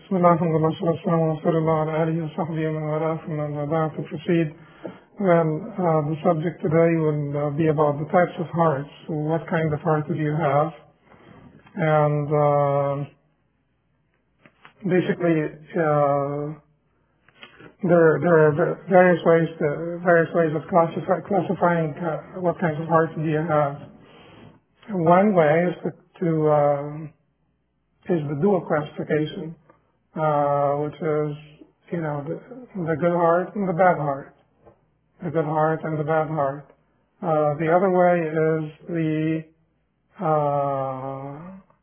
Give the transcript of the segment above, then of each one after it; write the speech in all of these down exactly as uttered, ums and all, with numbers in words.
بسم الله الحمد لله والصلاة والسلام على رسول الله وعلى آله وصحبه ومن والاه ثم أما بعد to proceed. Well, uh, the subject today will uh, be about the types of hearts. So what kind of heart do you have? And uh, basically, uh, there there are various ways to, various ways of classify, classifying uh, what kinds of hearts do you have. One way is to, to uh, is the dual classification. Uh, which is, you know, the, the good heart and the bad heart. The good heart and the bad heart. Uh, the other way is the, uh,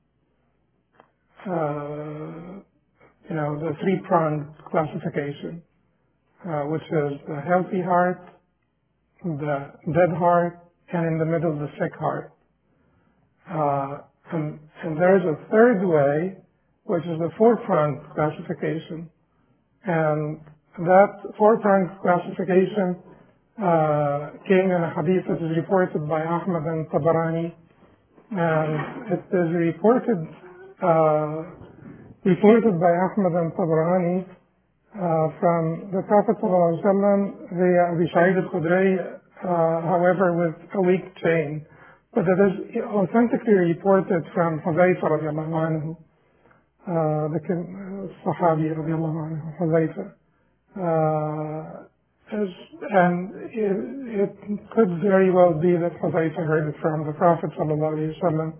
uh, you know, the three-pronged classification, uh, which is the healthy heart, the dead heart, and in the middle, the sick heart. Uh, and, and there's a third way, which is the four-pronged classification. And that four-pronged classification uh, came in a hadith that is reported by Ahmad and Tabarani. And it is reported uh, reported by Ahmad and Tabarani uh, from the Prophet ﷺ via Abi Sa'id al-Khudri, uh, however, with a weak chain. But it is authentically reported from Huzaifa radiallahu anhu. Uh, the uh, Sahabi radiallahu anhu, Huzaifa. Uh, and it, it could very well be that Huzaifa heard it from the Prophet sallallahu alayhi wa sallam.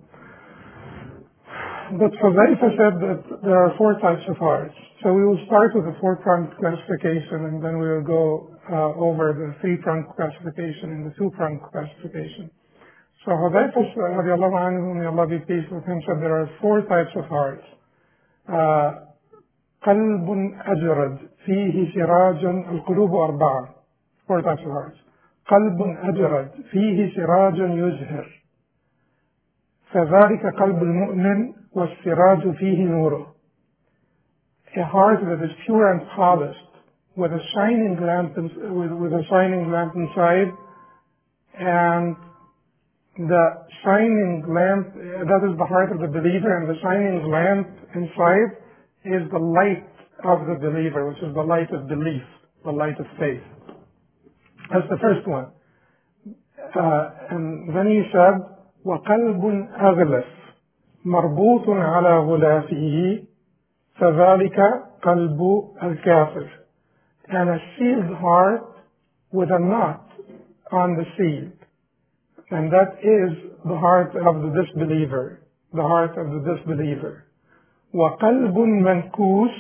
But Huzaifa said that there are four types of hearts. So we will start with the four-pronged classification, and then we will go uh, over the three-pronged classification and the two-pronged classification. So Huzaifa radiallahu anhu, may Allah be pleased with him, said there are four types of hearts. آه قلب أجرد فيه سراج القلوب أربعة four types of hearts. قلب أجرد فيه سراج يزهر فذلك قلب المؤمن والسراج فيه نوره. A heart that is pure and polished with a shining lamp in, with, with a shining lamp inside, and the shining lamp, that is the heart of the believer, and the shining lamp inside is the light of the believer, which is the light of belief, the light of faith. That's the first one. Uh, and then he said, وَقَلْبٌ أَغْلَفٌ مَرْبُوطٌ عَلَى غُلَافِهِ فَذَلِكَ قَلْبُ الْكَافِرِ. And a sealed heart with a knot on the seal. And that is the heart of the disbeliever, the heart of the disbeliever. وَقَلْبٌ مَنْكُوسٌ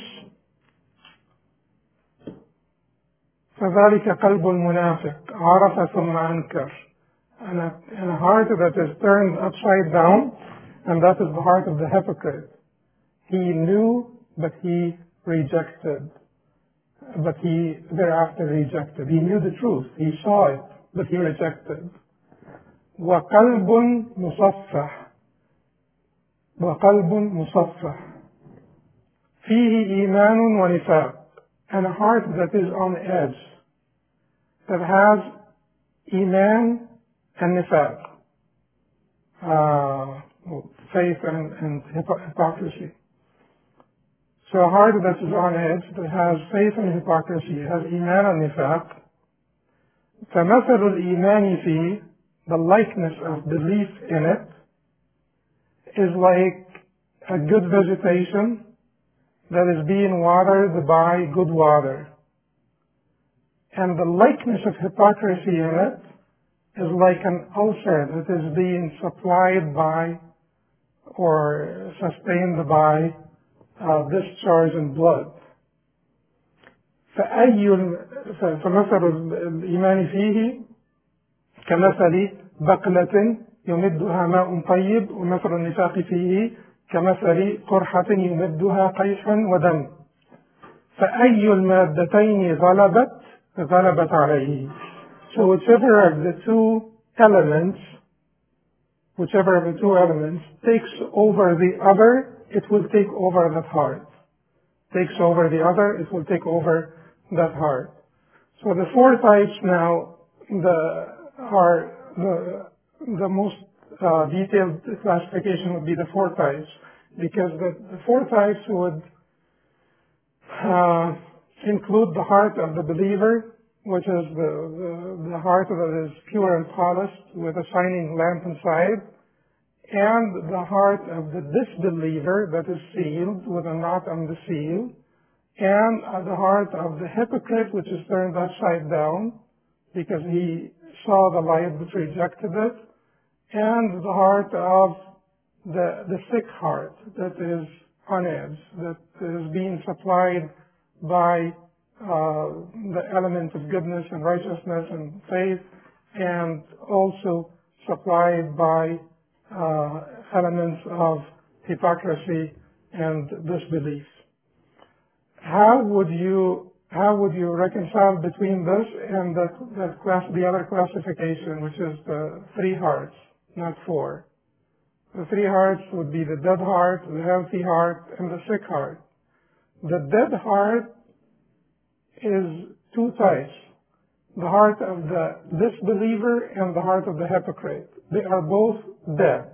فَذَلِكَ قَلْبُ الْمُنَافِقِ عَرَفَ ثُمَّ أَنْكَرَ. And a, and a heart that is turned upside down, and that is the heart of the hypocrite. He knew, but he rejected. But he thereafter rejected. He knew the truth. He saw it, but he rejected. وقلب مصفح وقلب مصفح فيه إيمان ونفاق. And a heart that is on edge, that has iman and nifaq, uh, faith and, and hypocrisy. So a heart that is on edge, that has faith and hypocrisy, has iman and nifaq. فمثل الإيمان فيه, the likeness of belief in it, is like a good vegetation that is being watered by good water. And the likeness of hypocrisy in it is like an ulcer that is being supplied by or sustained by uh, discharge in blood. فأي فمثل الإيمان فيه كمثل بقلة يمدها ماء طيب ومثل النفاق فيه كمثل قرحة يمدها قيح ودم فأي المادتين غلبت غلبت عليه. So whichever of the two elements, whichever of the two elements takes over the other, it will take over that heart. Takes over the other, it will take over that heart. So the four types now, the are the the most uh, detailed classification would be the four types, because the, the four types would uh, include the heart of the believer, which is the, the, the heart that is pure and polished with a shining lamp inside, and the heart of the disbeliever that is sealed with a knot on the seal, and uh, the heart of the hypocrite, which is turned upside down because he saw the light but rejected it, and the heart of the, the sick heart that is on edge, that is being supplied by uh, the element of goodness and righteousness and faith, and also supplied by uh, elements of hypocrisy and disbelief. How would you how would you reconcile between this and the, the class the other classification, which is the three hearts, not four? The three hearts would be the dead heart, the healthy heart, and the sick heart. The dead heart is two types: the heart of the disbeliever and the heart of the hypocrite. They are both dead.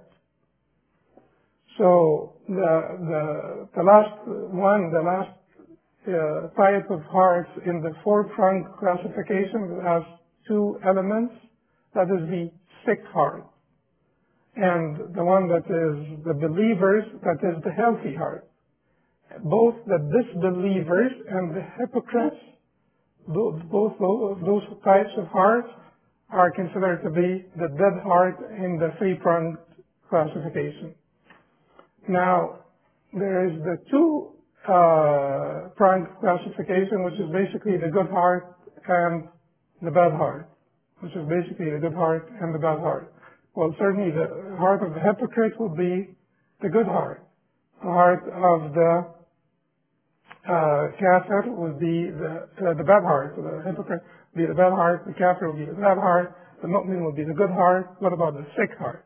So the the the last one, the last uh, type of hearts in the four-pronged classification has two elements. That is the sick heart, and the one that is the believers, that is the healthy heart. Both the disbelievers and the hypocrites, both those types of hearts are considered to be the dead heart in the three-pronged classification. Now, there is the two uh, pronged classification, which is basically the good heart and the bad heart, which is basically the good heart and the bad heart. Well, certainly the heart of the hypocrite will be the good heart. The heart of the uh, kafir will be the, uh, the bad heart. The hypocrite will be the bad heart. The kafir will be the bad heart. The mu'min will be the good heart. What about the sick heart?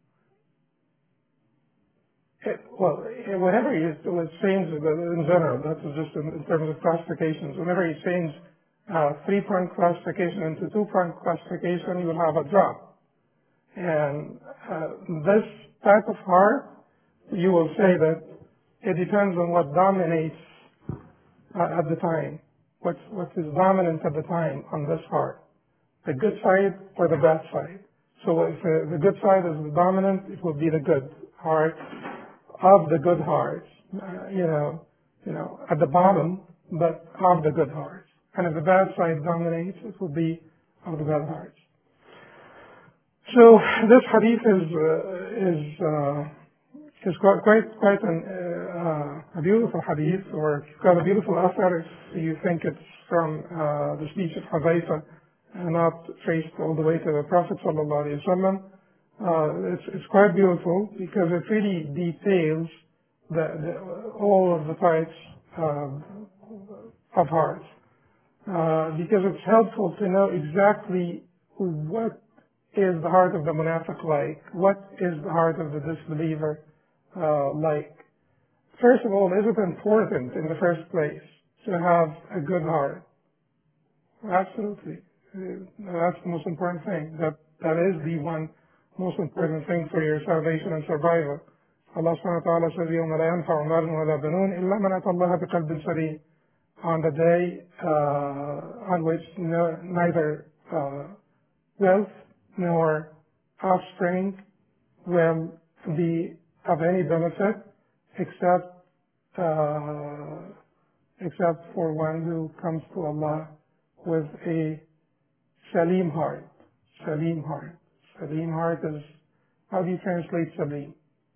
It, well, whenever you change in general, that's just in, in terms of classifications. Whenever you change uh, three-pronged classification into two-pronged classification, you will have a drop. And uh, this type of heart, you will say that it depends on what dominates uh, at the time. What's, what is dominant at the time on this heart? The good side or the bad side? So if uh, the good side is the dominant, it will be the good heart of the good hearts, uh, you know, you know, at the bottom, but of the good hearts. And if the bad side dominates, it will be of the bad hearts. So this hadith is uh, is uh, is quite quite quite an, uh, a beautiful hadith, or it's got a beautiful author if you think it's from uh, the speech of Huzaifa and not traced all the way to the Prophet sallallahu alaihi wasallam. Uh, it's, it's quite beautiful because it really details the, the, all of the types uh, of hearts. Uh, because it's helpful to know exactly what is the heart of the munafiq like, what is the heart of the disbeliever uh, like. First of all, is it important in the first place to have a good heart? Absolutely. Uh, that's the most important thing. That that is the one most important thing for your salvation and survival. Allah subhanahu wa ta'ala says, يَوْمَ لَا يَنْفَعُ مَالٌ وَلَا بَنُونَ إِلَّا مَنْ أَتَى اللَّهَ بِقَلْبٍ سَلِيمٍ. On the day uh, on which no, neither uh, wealth nor offspring will be of any benefit except uh, except for one who comes to Allah with a salim heart. Salim heart. Salim heart is, how do you translate salim?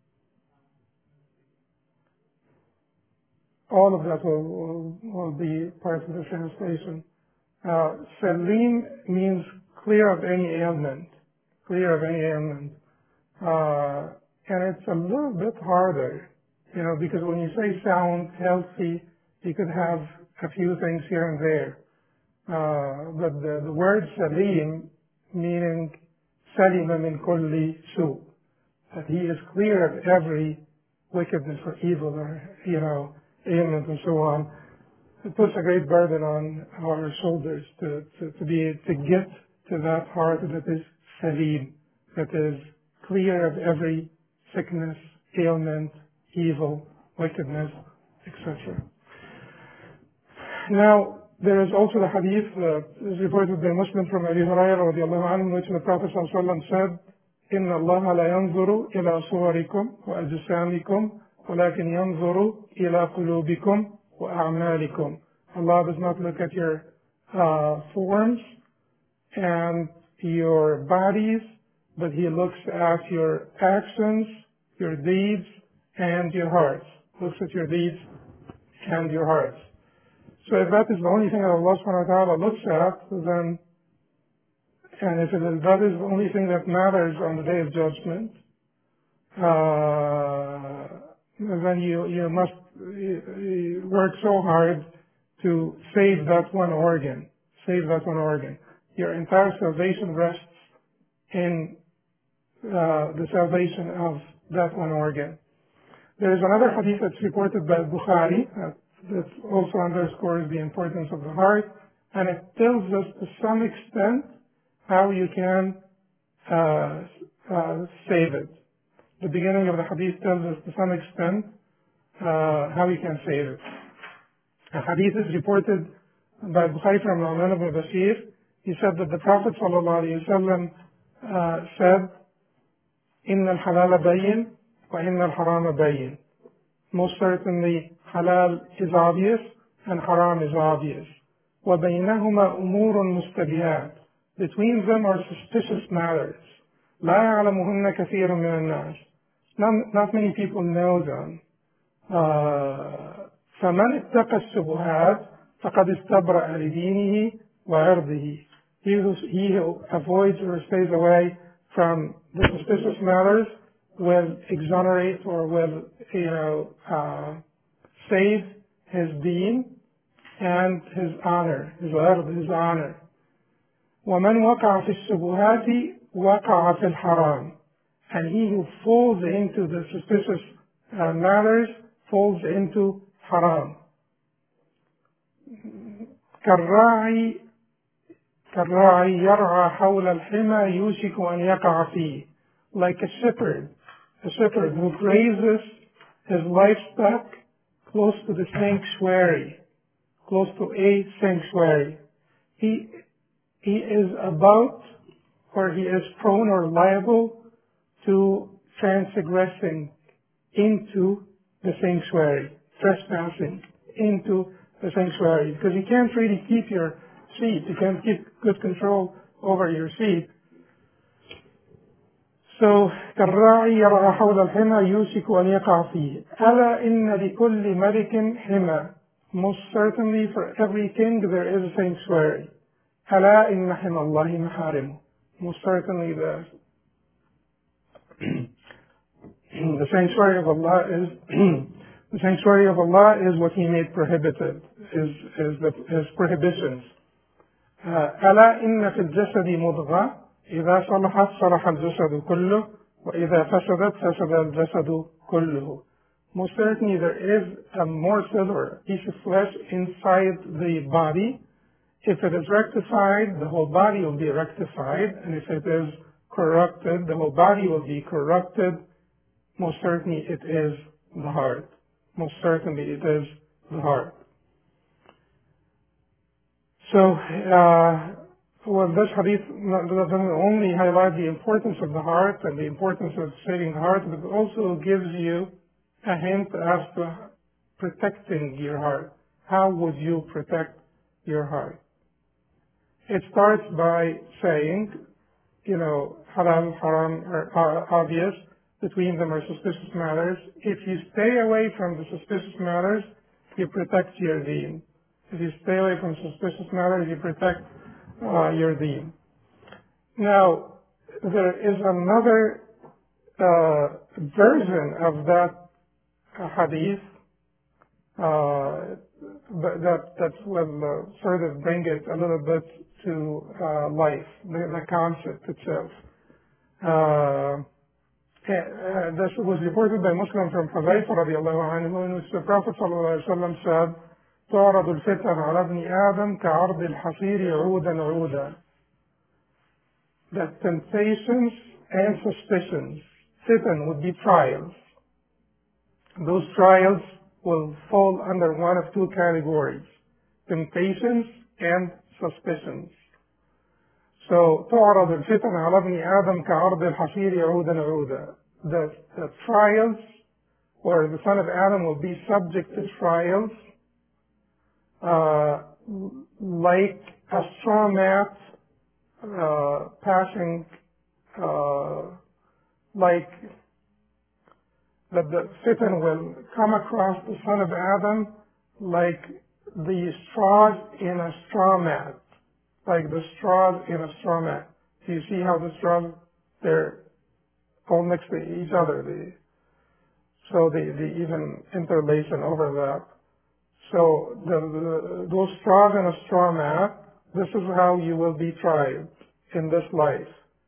All of that will, will, will be part of the translation. Uh, salim means clear of any ailment. Clear of any ailment. Uh, and it's a little bit harder, you know, because when you say sound, healthy, you could have a few things here and there. Uh, but the, the word salim, meaning salima min kulli su, that he is clear of every wickedness or evil or, you know, ailment and so on. It puts a great burden on our shoulders to, to, to be, to get to that heart that is salim, that is clear of every sickness, ailment, evil, wickedness, et cetera. Now, there is also the hadith that is reported by Muslim from Abi Hurairah radiallahu anhu, in which the Prophet sallallahu alaihi wasallam said, إن الله لا ينظر إلى صوركم وأجسامكم ولكن ينظر إلى قلوبكم وأعمالكم. Allah does not look at your uh, forms and your bodies, but He looks at your actions, your deeds, and your hearts. Looks at your deeds and your hearts. So if that is the only thing that Allah subhanahu wa ta'ala looks at, then, and if it is, that is the only thing that matters on the Day of Judgment, uh, then you, you must you work so hard to save that one organ, save that one organ. Your entire salvation rests in uh, the salvation of that one organ. There is another hadith that's reported by Bukhari that, that also underscores the importance of the heart, and it tells us to some extent how you can uh, uh, save it. The beginning of the hadith tells us to some extent uh, how you can save it. A hadith is reported by Bukhari from Nu'man ibn Bashir. He said that the Prophet sallallahu alaihi wasallam uh, said, "Inna al-halal bayin wa inna al-haram bayin." Most certainly, halal is obvious and haram is obvious. وَبَيْنَهُمَا أُمُورٌ مُسْتَبِهَاتٌ. Between them are suspicious matters. لَا يَعْلَمُهُنَّ كَثِيرٌ مِنَ النَّاسِ. Not, not many people know them. Uh, فَمَنِ اتَّقَى الشُّبُهَاتِ فَقَدْ اسْتَبْرَأَ لِدِينِهِ وَعِرْضِهِ. He who, he who avoids or stays away from the suspicious matters will exonerate or will, you know, uh, save his deen and his honor, his ard, his honor. وَمَنْ وَقَعَ فِي الشُّبُهَاتِ وَقَعَ فِي الْحَرَامِ. And he who falls into the suspicious uh, matters falls into haram. كالراعي كالراعي يرعى حول الحمى يوشك أن يقع فيه. Like a shepherd, a shepherd who grazes his livestock close to the sanctuary, close to a sanctuary. He, he is about, or he is prone or liable to transgressing into the sanctuary, trespassing into the sanctuary, because you can't really keep your sheep, you can't keep good control over your sheep. So, كالراعي يرعى حول الحمى يوشك أن يقع فيه. ألا إن لكل ملك حمى. Most certainly for every king there is a sanctuary. ألا إن حمى الله محارمه. Most certainly the the sanctuary of Allah is the sanctuary of Allah is what He made prohibited, is is the His prohibitions. ألا إن في الجسد مضغة إذا صلحت صلح الجسد كله وإذا فسدت فسد الجسد كله. Most certainly there is a morsel or a piece of flesh inside the body. If it is rectified, the whole body will be rectified, and if it is corrupted, the whole body will be corrupted. Most certainly it is the heart. Most certainly it is the heart. So, uh, well, this hadith doesn't only highlight the importance of the heart and the importance of saving the heart, but it also gives you a hint as to protecting your heart. How would you protect your heart? It starts by saying, you know, halal, haram are obvious. Between them are suspicious matters. If you stay away from the suspicious matters, you protect your deen. If you stay away from suspicious matters, you protect uh, your deen. Now, there is another uh, version of that uh, hadith uh, that that will uh, sort of bring it a little bit to uh, life, the, the concept itself. Uh, uh, this was reported by Muslim from Hudayfa radiallahu anhu, in which the Prophet sallallahu alaihi wasallam said, تعرض الفتن على ابن آدم كعرض الحصير عودا عودا. That temptations and suspicions, fitan would be trials. Those trials will fall under one of two categories. temptations and suspicions. So تعرض الفتن على ابن آدم كعرض الحصير عودا عودا. The, the trials, or the son of Adam will be subject to trials uh, like a straw mat uh, passing, uh, like that the fitan will come across the son of Adam like the straws in a straw mat, like the straws in a straw mat. Do you see how the straws, they're all next to each other, they, so they, they even interlace and overlap. So the, the, those straws in a straw mat, this is how you will be tried in this life.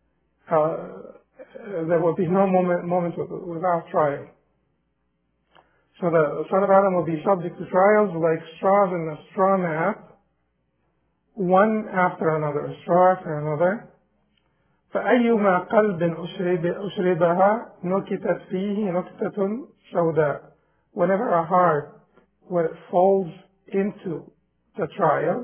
Uh, there will be no moment, moment without trial. So the son of Adam will be subject to trials like straws in a straw mat, one after another, a straw after another. فأيما قلب أشرب أشربها نكتت فيه نكتة سوداء. Whenever a heart, when it falls into the trial,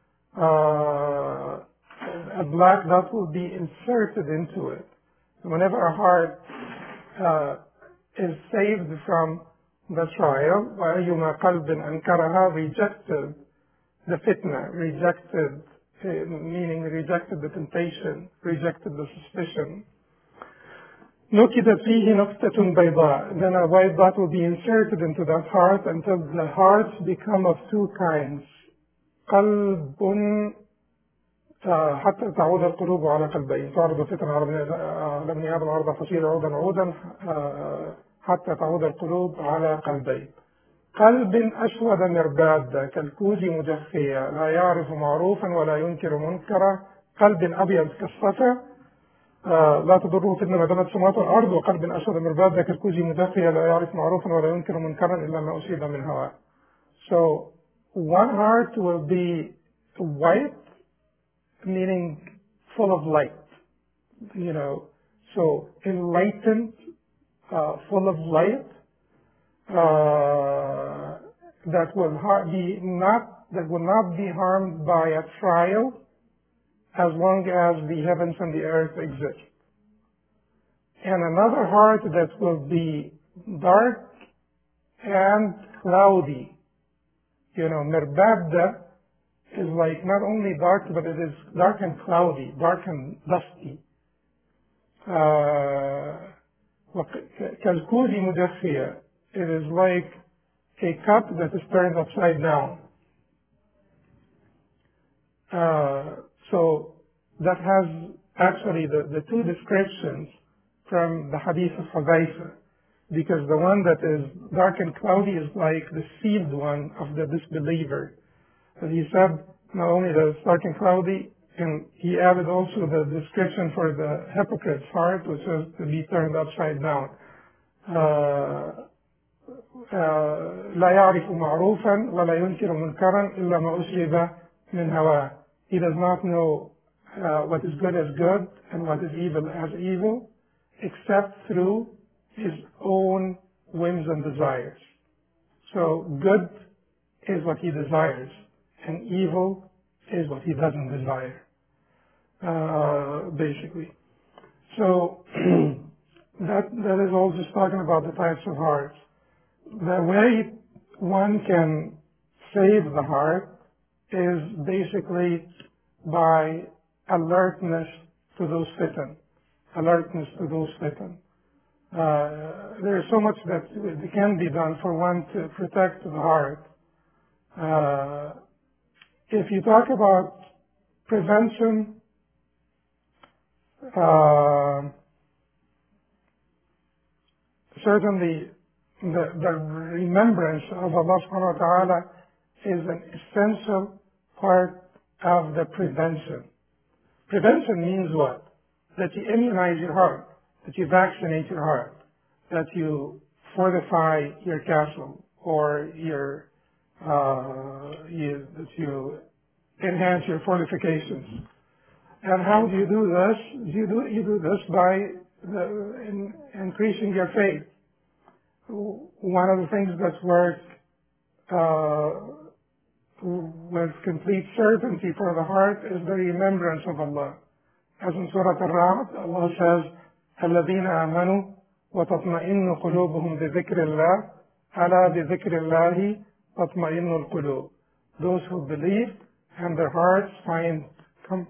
uh, a black dot will be inserted into it. Whenever a heart uh, is saved from the trial, وأيما قلب أنكرها, rejected the fitna, rejected, uh, meaning rejected the temptation, rejected the suspicion. نُكِتَتْ فِيهِ نُكْتَةٌ بَيْضَاء. Then a white dot will be inserted into that heart until the hearts become of two kinds. قلب حتى تعود القلوب على قلبين. تعرض فتن على ابن آدم عرض فصيل عودا عودا حتى تعود القلوب على قلبين. قلب أسود مرباد كالكوز مجخية لا يعرف معروفا ولا ينكر منكرا. قلب أبيض كالصفا لا تضره فتنة ما دامت سماوات الأرض. وقلب أسود مرباد كالكوز مجخية لا يعرف معروفا ولا ينكر منكرا إلا ما أصيب من هواه. So one heart will be white, meaning full of light, you know, so enlightened, uh, full of light, uh, that will be not, that will not be harmed by a trial as long as the heavens and the earth exist. And another heart that will be dark and cloudy, you know, mirbadda is like not only dark, but it is dark and cloudy, dark and dusty. كالكوز مجخية, it is like a cup that is turned upside down. Uh, so that has actually the, the two descriptions from the hadith of Hudayfa, because the one that is dark and cloudy is like the sealed one of the disbeliever. But he said not only that it's dark and cloudy, and he added also the description for the hypocrite's heart, which is to be turned upside down. لا يعرف معروفا ولا ينكر منكرا إلا ما أشرب من هواه. He does not know uh, what is good as good and what is evil as evil, except through his own whims and desires. So good is what he desires, and evil is what he doesn't desire, uh, basically. So that that is all just talking about the types of hearts. The way one can save the heart is basically by alertness to those fitan, alertness to those fitan. Uh, there is so much that can be done for one to protect the heart. Uh, if you talk about prevention, uh, certainly the, the remembrance of Allah subhanahu wa ta'ala is an essential part of the prevention. Prevention means what? That you immunize your heart, that you vaccinate your heart, that you fortify your castle, or your uh, you, that you enhance your fortifications. And how do you do this? You do you do this by the, in, increasing your faith. One of the things that worked uh, with complete certainty for the heart is the remembrance of Allah. As in Surah Al-Ra'd, Allah says, الَّذِينَ آمَنُوا وَتَطْمَئِنُّ قُلُوبُهُم بِذِكْرِ اللَّهِ أَلَا بِذِكْرِ اللَّهِ تَطْمَئِنُّ الْقُلُوبُ. Those who believe and their hearts find com-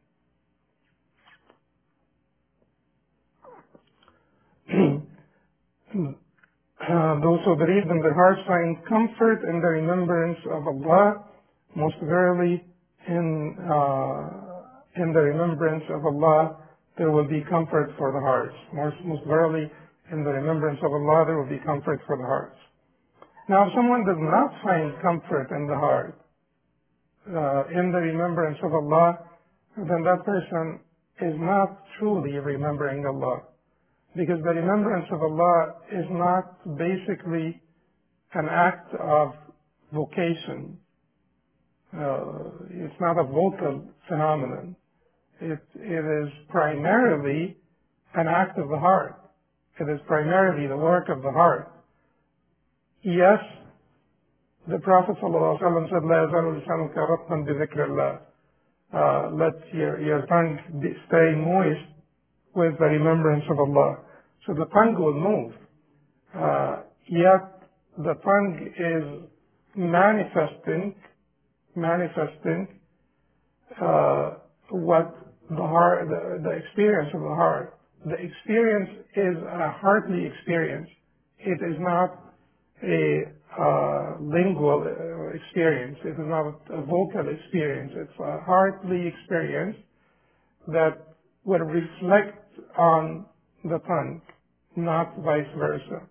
uh, those who believe and their hearts find comfort in the remembrance of Allah. Most verily, in uh, in the remembrance of Allah, there will be comfort for the hearts. Most, most verily, in the remembrance of Allah, there will be comfort for the hearts. Now, if someone does not find comfort in the heart, uh, in the remembrance of Allah, then that person is not truly remembering Allah. Because the remembrance of Allah is not basically an act of vocation. Uh, it's not a vocal phenomenon. It, it is primarily an act of the heart. It is primarily the work of the heart. Yes, the Prophet ﷺ said, لا يزال لسانك رطبا بذكر الله. Uh, let your, your tongue be, stay moist with the remembrance of Allah. So the tongue will move. Uh, yet the tongue is manifesting, manifesting uh, what the heart, the, the experience of the heart. The experience is a heartly experience. It is not a uh, lingual uh, experience. It is not a vocal experience. It's a heartly experience that will reflect on the tongue, not vice versa.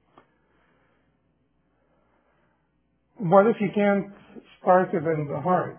What if you can't start it in the heart?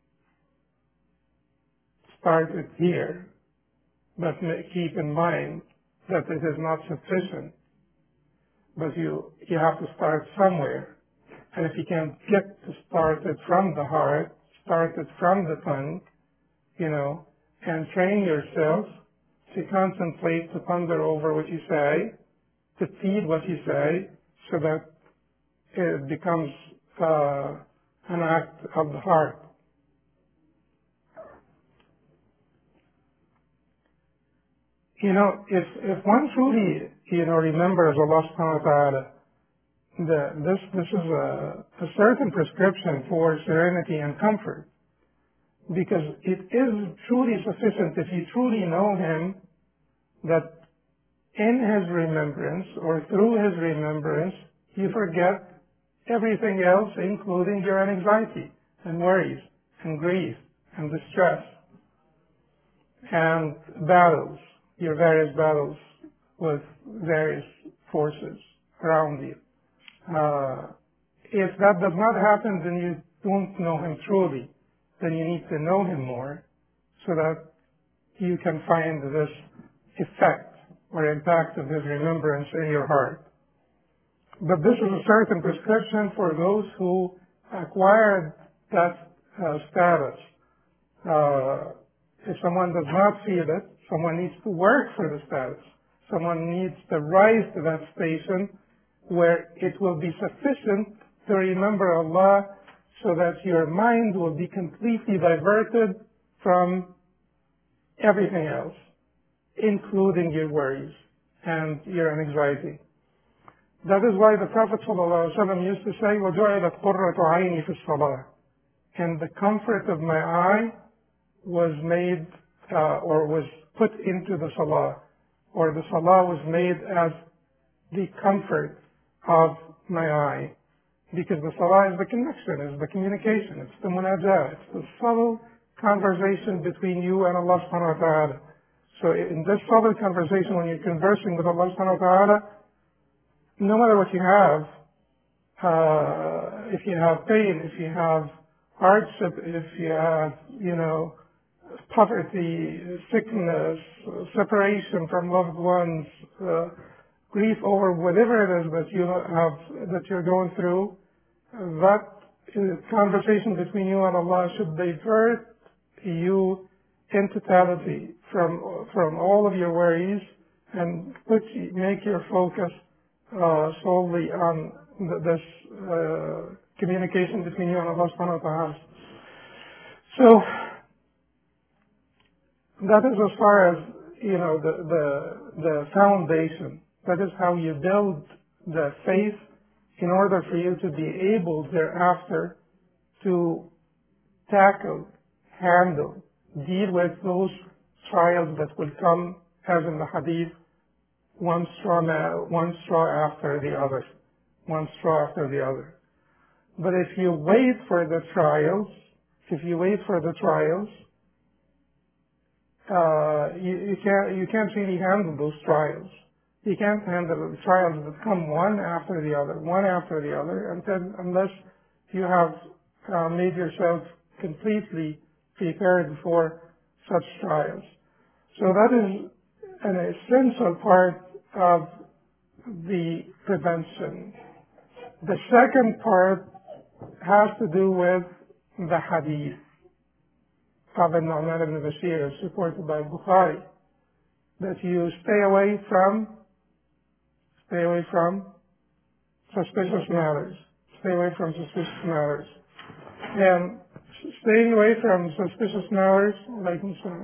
Start it here, but keep in mind that it is not sufficient. But you, you have to start somewhere. And if you can't get to start it from the heart, start it from the tongue, you know, and train yourself to contemplate, to ponder over what you say, to feed what you say, so that it becomes uh, an act of the heart. You know, if if one truly, you know, remembers Allah subhanahu wa ta'ala, the, this this is a, a certain prescription for serenity and comfort, because it is truly sufficient if you truly know Him, that in His remembrance or through His remembrance you forget everything else, including your anxiety and worries and grief and distress and battles, your various battles with various forces around you. Uh, if that does not happen, then you don't know Him truly. Then you need to know Him more so that you can find this effect or impact of His remembrance in your heart. But this is a certain prescription for those who acquired that uh, status. Uh, if someone does not feel it, someone needs to work for the status. Someone needs to rise to that station where it will be sufficient to remember Allah so that your mind will be completely diverted from everything else, including your worries and your anxiety. That is why the Prophet ﷺ used to say, وَجُعِلَتْ قُرَّةُ عَيْنِي فِي الصَّلَاةِ. And the comfort of my eye was made uh, or was put into the salah, or the salah was made as the comfort of my eye, because the salah is the connection, is the communication, it's the munajah, it's the subtle conversation between you and Allah subhanahu wa ta'ala. So in this subtle conversation, when you're conversing with Allah subhanahu wa ta'ala, no matter what you have, uh, if you have pain, if you have hardship, if you have, you know, poverty, sickness, separation from loved ones, uh, grief over whatever it is that you have, that you're going through, that conversation between you and Allah should divert you in totality from from all of your worries and put make your focus uh, solely on th- this uh, communication between you and Allah subhanahu wa ta'ala. So that is as far as, you know, the, the, the foundation. That is how you build the faith in order for you to be able thereafter to tackle, handle, deal with those trials that will come, as in the hadith, one straw, one straw after the other, one straw after the other. But if you wait for the trials, if you wait for the trials, uh, you, you can't you can't really handle those trials. You can't handle the trials that come one after the other, one after the other, until unless you have uh, made yourself completely prepared for such trials. So that is an essential part of the prevention. The second part has to do with the hadith of An-Nu'man ibn Bashir, supported by Bukhari, that you stay away from, stay away from suspicious matters, stay away from suspicious matters. And staying away from suspicious matters, like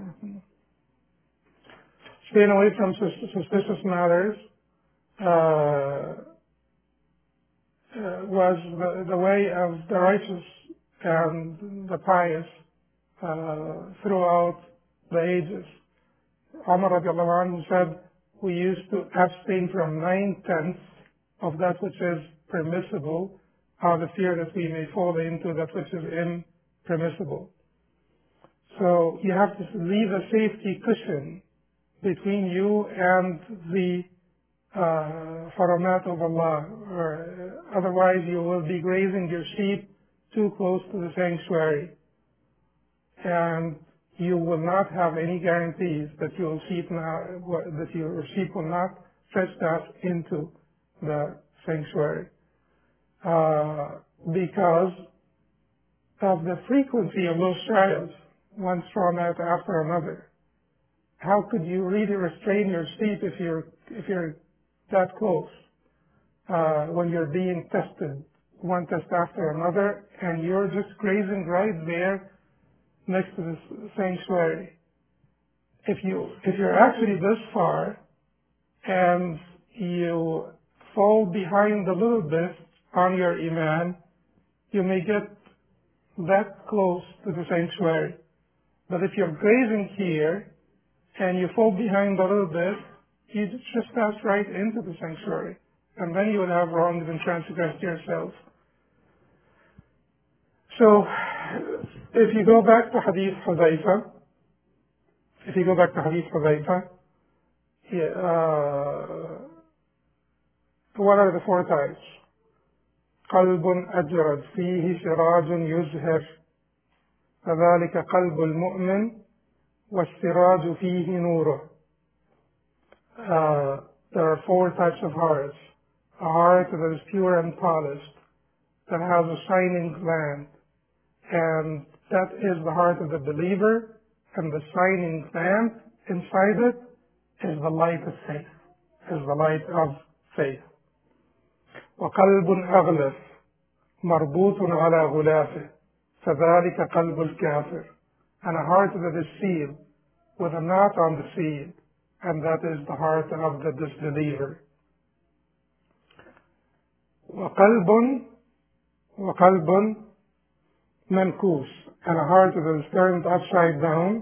staying away from sus- suspicious matters, uh, uh, was the, the way of the righteous and the pious uh, throughout the ages. Umar radiallahu anhu said, we used to abstain from nine-tenths of that which is permissible out of fear that we may fall into that which is impermissible. So you have to leave a safety cushion between you and the uh, haramat of Allah, or uh, otherwise you will be grazing your sheep too close to the sanctuary, and you will not have any guarantees that your sheep now, that your sheep will not trespass into the sanctuary, uh, because of the frequency of those trials, one straw mat after another. How could you really restrain your sheep if you're if you're that close uh, when you're being tested, one test after another, and you're just grazing right there next to the sanctuary? If you if you're actually this far and you fall behind a little bit on your iman, you may get that close to the sanctuary. But if you're grazing here and you fall behind a little bit, you just pass right into the sanctuary, and then you will have wronged and transgressed yourself. So, if you go back to Hadith Hudayfa, if you go back to Hadith Hudayfa, uh, what are the four types? قلب أجرد فيه سراج يزهر فذلك قلب المؤمن والسراج فيه نوره. Uh, there are four types of hearts. A heart that is pure and polished, that has a shining lamp, and that is the heart of the believer, and the shining lamp inside it is the light of faith, is the light of faith. وقلب أغلف مربوط على غلافه فذلك قلب الكافر. And a heart that is sealed with a knot on the seal, and that is the heart of the disbeliever. وقلب وقلب منكوس, and a heart that is turned upside down.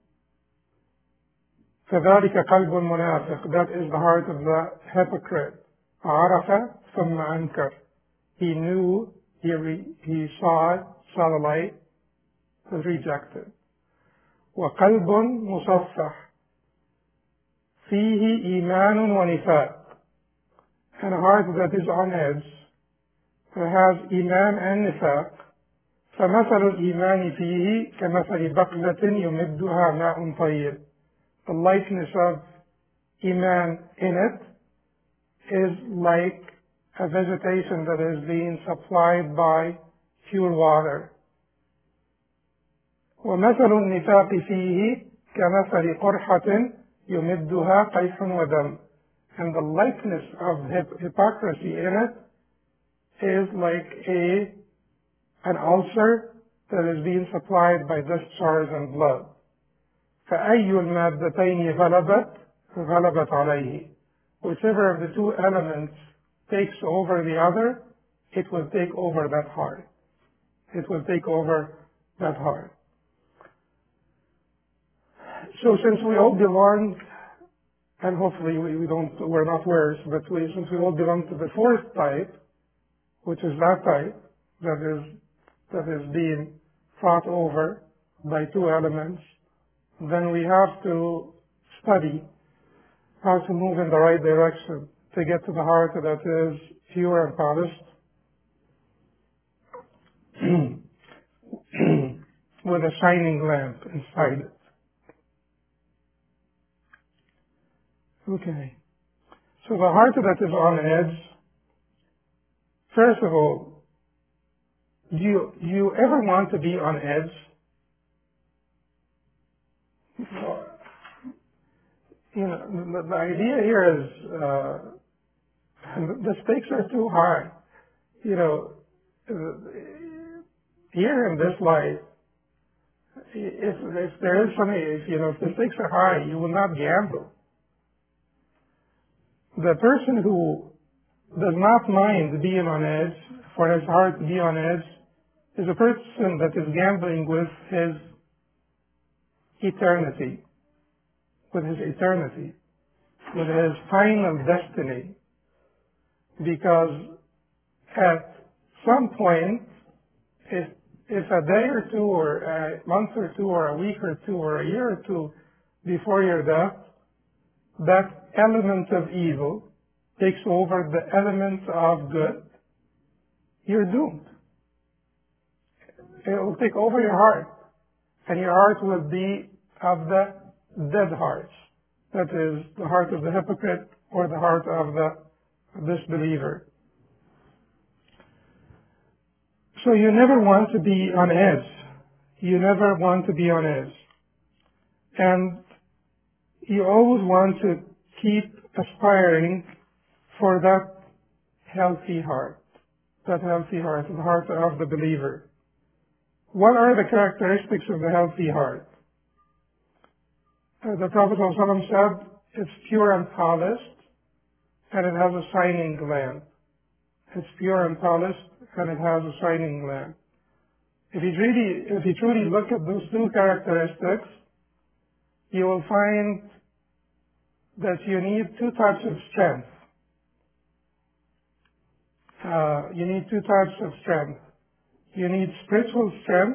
فذلك قلب المنافق, that is the heart of the hypocrite. عرف ثم أنكر, he knew, he, re, he saw it, saw the light, was rejected. وقلب مصفح فيه إيمان ونفاق, and a heart that is on edge, that has إيمان and نفاق. فمثل الإيمان فيه كمثل بقلة يمدها ماء طيب. The likeness of Iman in it is like a vegetation that is being supplied by pure water. ومثل النفاق فيه كمثل قرحة يمدها قيح ودم. And the likeness of hypocrisy in it is like a an ulcer that is being supplied by discharge and blood. فأي المادتين غلبت غلبت عليه. Whichever of the two elements takes over the other, it will take over that heart. It will take over that heart. So since we all belong, and hopefully we, we don't, we're not worse, but we, since we all belong to the fourth type, which is that type that is that is being fought over by two elements, then we have to study how to move in the right direction to get to the heart that is pure and polished with a shining lamp inside it. Okay. So the heart that is on edge, first of all, do you, do you ever want to be on edge? You know, the, the idea here is uh, the stakes are too high. You know, here in this life, if, if there is something, if you know, if the stakes are high, you will not gamble. The person who does not mind being on edge, for his heart to be on edge, is a person that is gambling with his eternity, with his eternity, with his final destiny. Because at some point, if, if a day or two, or a month or two, or a week or two, or a year or two before your death, that element of evil takes over the element of good, you're doomed. It will take over your heart, and your heart will be of the dead hearts. That is, the heart of the hypocrite or the heart of the disbeliever. So you never want to be on edge. You never want to be on edge. And you always want to keep aspiring for that healthy heart, that healthy heart, the heart of the believer. What are the characteristics of the healthy heart? Uh, the Prophet ﷺ said, it's pure and polished, and it has a shining lamp. It's pure and polished, and it has a shining lamp. If you really, if you truly look at those two characteristics, you will find that you need two types of strength. Uh, you need two types of strength. You need spiritual strength,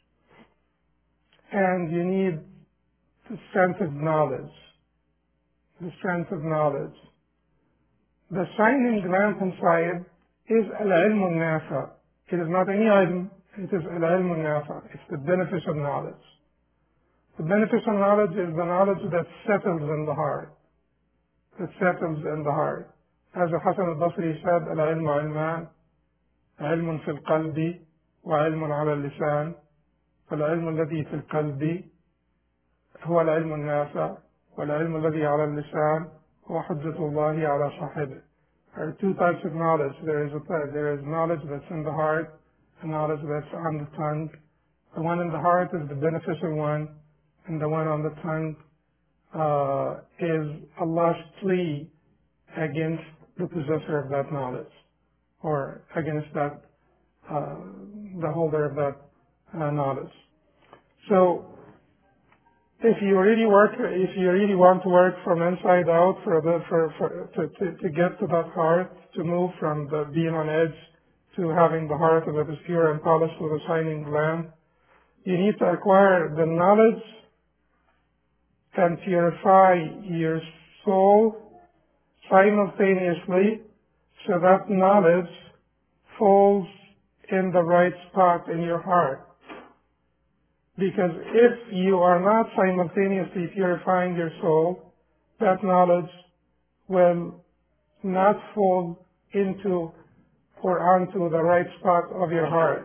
and you need the strength of knowledge. The strength of knowledge. The shining lamp inside is al-ilm al-nafa. It is not any item, it is al-ilm al-nafa. It's the beneficial knowledge. The beneficial knowledge is the knowledge that settles in the heart. That settles in the heart. As Hasan al-Basri said, al-ilm ilman, ilmun fil qalbi, wa ilmun ala al-lisan, فالعلم الذي في القلب هو العلم النافع والعلم الذي على اللسان هو حجة الله على صاحبه. There are two types of knowledge. There is a, there is knowledge that's in the heart and knowledge that's on the tongue. The one in the heart is the beneficial one, and the one on the tongue uh, is Allah's plea against the possessor of that knowledge, or against that uh, the holder of that uh, knowledge. So, if you really work, if you really want to work from inside out for the for, for to, to to get to that heart, to move from the being on edge to having the heart that is pure and polished with a shining lamp, you need to acquire the knowledge and purify your soul simultaneously, so that knowledge falls in the right spot in your heart. Because if you are not simultaneously purifying your soul, that knowledge will not fall into or onto the right spot of your heart.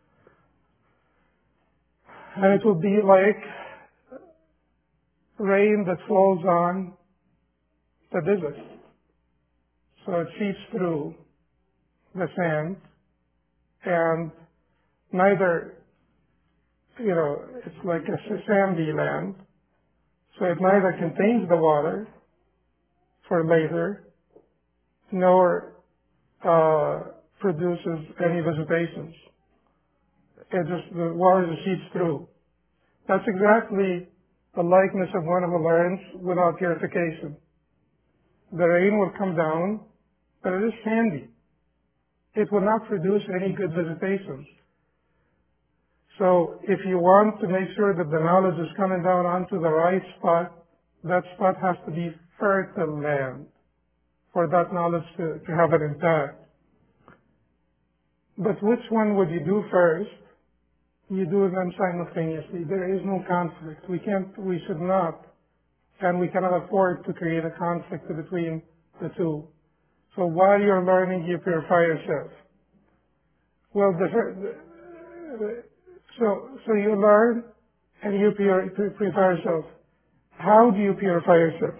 And it will be like rain that falls on the desert. So it seeps through the sand and neither, you know, it's like a sandy land, so it neither contains the water for later, nor uh, produces any vegetations. It just, the water just seeps through. That's exactly the likeness of one of the lands without purification. The rain will come down, but it is sandy. It will not produce any good vegetations. So if you want to make sure that the knowledge is coming down onto the right spot, that spot has to be fertile land for that knowledge to, to have an impact. But which one would you do first? You do them simultaneously. There is no conflict. We can't, we should not, and we cannot afford to create a conflict between the two. So while you're learning, you purify yourself. Well, the, the so so you learn and you pur, purify yourself. How do you purify yourself?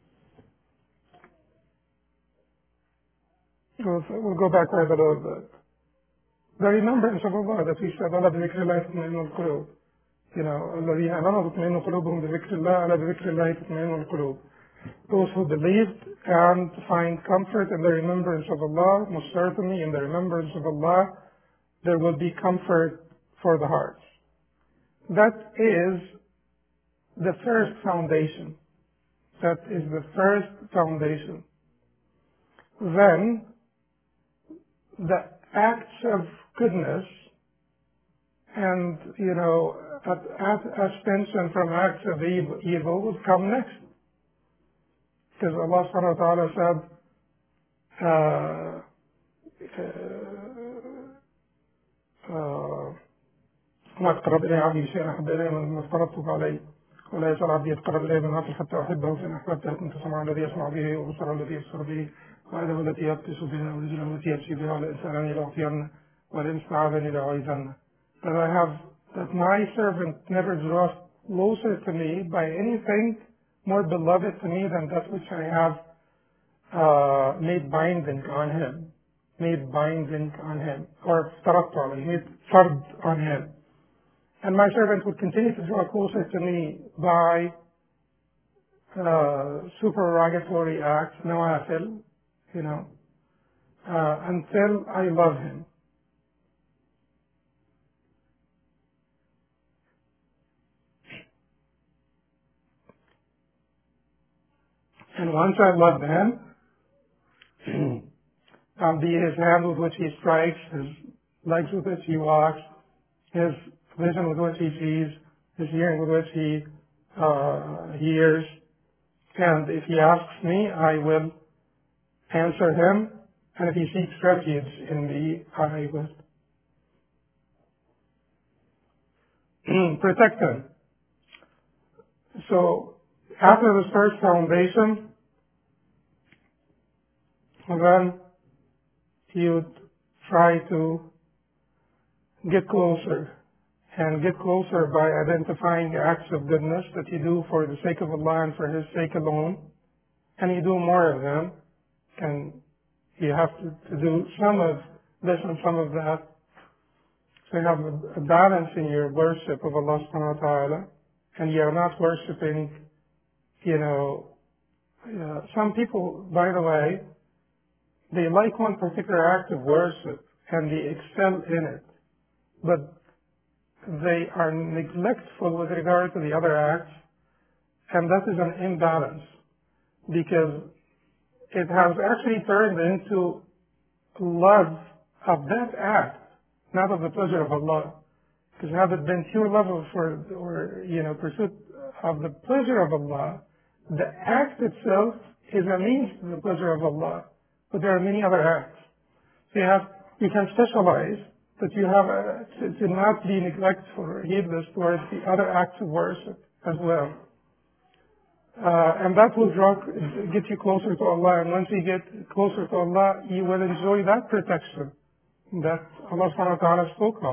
We'll, we'll go backward a little bit. The remembrance of Allah that we said, Allah بذكر الله تطمئن القلوب. You know, الذين آمنوا تطمئن قلوبهم بذكر الله, ألا بذكر الله تطمئن القلوب. Those who believed and find comfort in the remembrance of Allah, most certainly in the remembrance of Allah, there will be comfort for the hearts. That is the first foundation. That is the first foundation. Then, the acts of goodness and, you know, abstention from acts of evil, evil will come next. Because Allah subhanahu wa ta'ala said, uh, uh, ما تقرب إلي عبدي بشيء أحب إلي مما افترضته عليه ولا يزال عبدي يتقرب إلي بالنافل حتى أحبه فإن أحببته كنت سمعا الذي يسمع به وبصرا الذي يبصر به ويده التي يبطش بها ورجله التي يمشي بها ولئن سألني لأعطينه ولئن استعاذني لأعيذنه. That I have, that my servant never draws closer to me by anything more beloved to me than that which I have uh, made binding on him, made binding on him, or taraktu alayhi, made fard on him. And my servant would continue to draw closer to me by uh, supererogatory acts, nawafil, you know, uh, until I love him. And once I love him, I'll be his hand with which he strikes, his legs with which he walks, his vision with which he sees, his hearing with which he uh, hears. And if he asks me, I will answer him. And if he seeks refuge in me, I will protect him. So after this first foundation, then you would try to get closer, and get closer by identifying acts of goodness that you do for the sake of Allah and for His sake alone, and you do more of them, and you have to, to do some of this and some of that. So you have a, a balance in your worship of Allah subhanahu wa ta'ala, and you are not worshipping, you know, uh, some people, by the way, they like one particular act of worship and they excel in it, but they are neglectful with regard to the other acts, and that is an imbalance because it has actually turned into love of that act, not of the pleasure of Allah. Because had it been pure love for, or, you know, pursuit of the pleasure of Allah, the act itself is a means to the pleasure of Allah. But there are many other acts. So you have, you can specialize, but you have a, to, to not be neglectful or heedless towards the other acts of worship as well. Uh, and that will draw, get you closer to Allah. And once you get closer to Allah, you will enjoy that protection that Allah subhanahu wa ta'ala spoke of.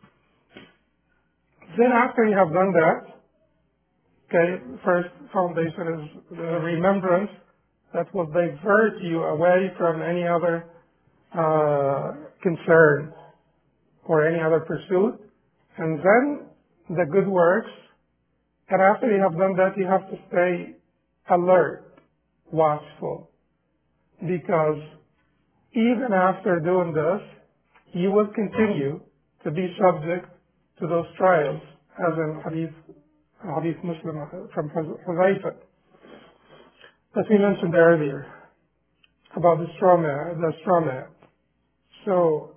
Then after you have done that, okay, first foundation is the remembrance that will divert you away from any other uh, concern. or any other pursuit, and then the good works. And after you have done that, you have to stay alert, watchful, because even after doing this, you will continue to be subject to those trials, as in Hadith, Hadith Muslim from Huzaifa that we mentioned earlier about the straw man, the straw man. So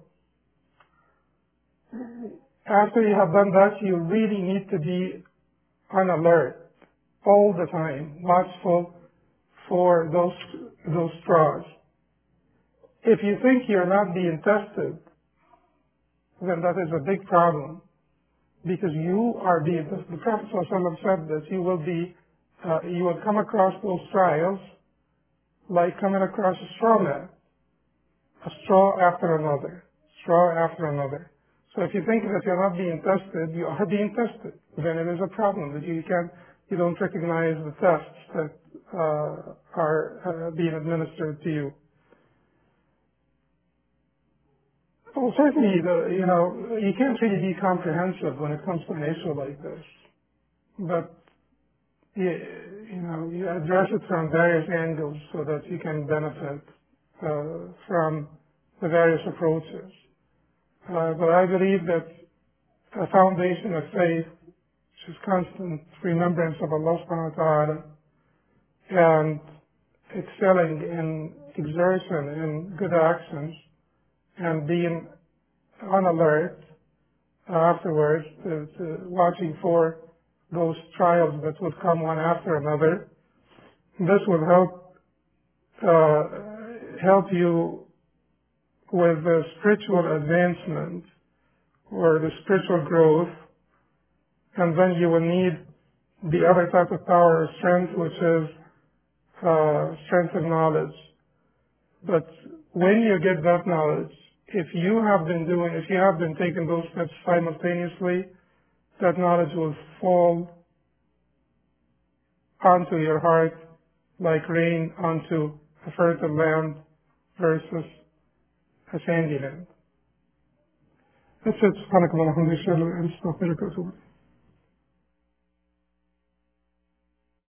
after you have done that, you really need to be on alert all the time, watchful for those those straws. If you think you're not being tested, then that is a big problem, because you are being tested. The Prophet ﷺ said that you will be, uh, you will come across those trials like coming across a straw man, a straw after another, straw after another. So if you think that you're not being tested, you are being tested. Then it is a problem that you can, you don't recognize the tests that uh, are uh, being administered to you. Well, certainly, the, you know, you can't really be comprehensive when it comes to an issue like this. But, you, you know, you address it from various angles so that you can benefit uh, from the various approaches. Uh, but I believe that a foundation of faith, which is constant remembrance of Allah subhanahu wa ta'ala, and excelling in exertion in good actions, and being on alert afterwards, to, to watching for those trials that would come one after another. This will help uh, help you with the spiritual advancement or the spiritual growth, and then you will need the other type of power or strength, which is uh, strength of knowledge. But when you get that knowledge, if you have been doing, if you have been taking those steps simultaneously, that knowledge will fall onto your heart like rain onto a fertile land versus a sandy land. That's it. سبحانك اللهم وبحمدك أشهد أن لا إله إلا أنت أستغفرك وأتوب إليك.